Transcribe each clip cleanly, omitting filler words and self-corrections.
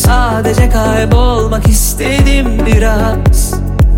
Sadece kaybolmak istedim biraz.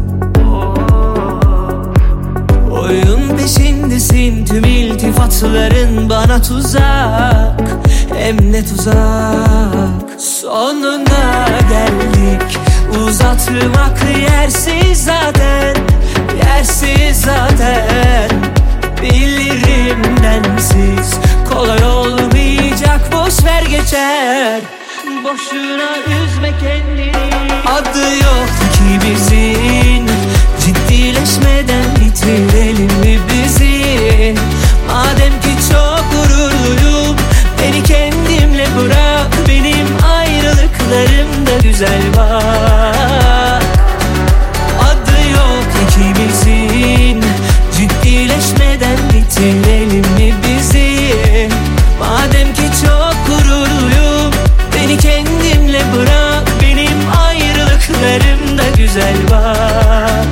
Oyun peşindesin, tüm iltifatların bana tuzak. Hem ne tuzak. Sonuna geldik, uzatmak yersiz zaten. Yersiz zaten. Bilirim densiz kolay olmayacak, boş ver geçer. Boşuna üzme kendini. Adı yok ikimizin, ciddileşmeden bitirelim mi bizi? Madem ki çok gururluyum, beni kendimle bırak. Benim ayrılıklarımda güzel bak. Adı yok ikimizin, ciddileşmeden bitirelim mi bizi? Madem ki çok gururluyum, beni kendimle bırak. Benim ayrılıklarımda güzel bak.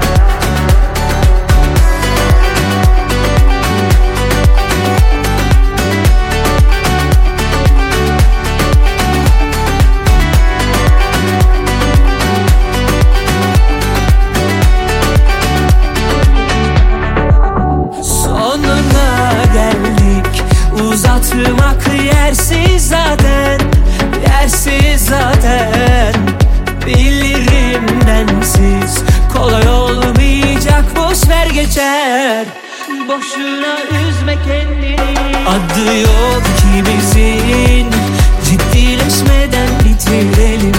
Uzatmak yersiz zaten. Yersiz zaten. Bilirim densiz kolay olmayacak, boş ver geçer. Boşuna üzme kendini. Adı yok ikimizin, ciddileşmeden bitirelim